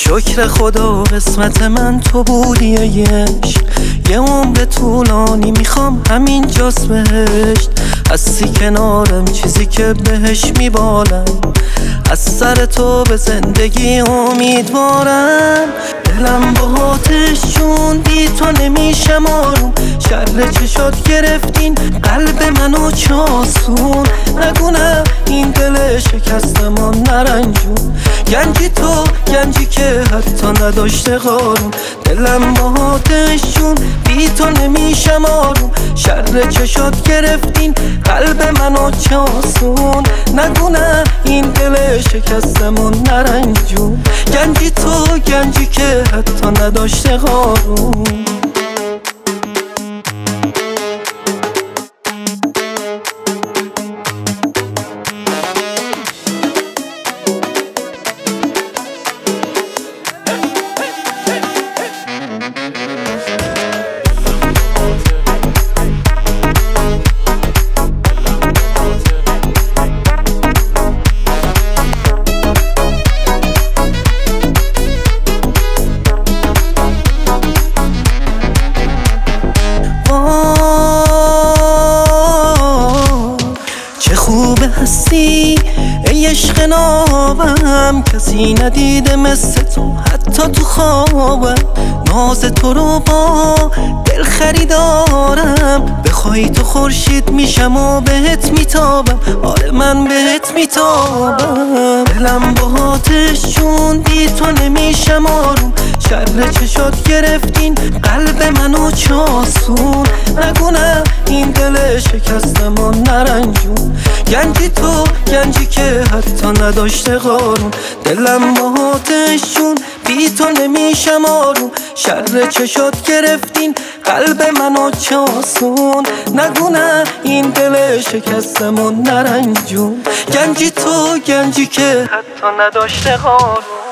شکر خدا قسمت من تو بودی عشق. یه عمر طولانی میخوام همینجاست بهشت. هستی کنارم چیزی که بهش میبالم. از سر تو به زندگی امیدوارم. دلم با آتش جون بی تو نمیشم آروم. شر چشات گرفتین قلب منو چاسون. نگونه این دل شکستم و نرنجون. گنجی تو گنجی که حتی نداشته قارون. دلم با آتش جون بی تو نمیشم آروم. شر چشات گرفتین قلب منو چاسون. نگونه این دل شکستم و نرنجون. گنجی تو گنجی که حتی نداشته قارون. چه خوب هستی ای عشق نابم. کسی ندیده مثل تو حتی تو خوابم. ناز تو رو با دل خریدارم. بخوای تو خورشید میشم و بهت میتابم. آره من بهت میتابم. دلم با آتش جون بی تو نمیشم آروم. شر چشات گرفتین قلب منو چاسون. نگونه این دل شکستم و نرنجون. گنجی تو گنجی که حتی نداشته قارون. دلم با آتش جون بی تو نمیشم آروم. شر چشات گرفتین قلب منو چاسون. نگونه این دل شکستم و نرنجون. گنجی تو گنجی که حتی نداشته قارون.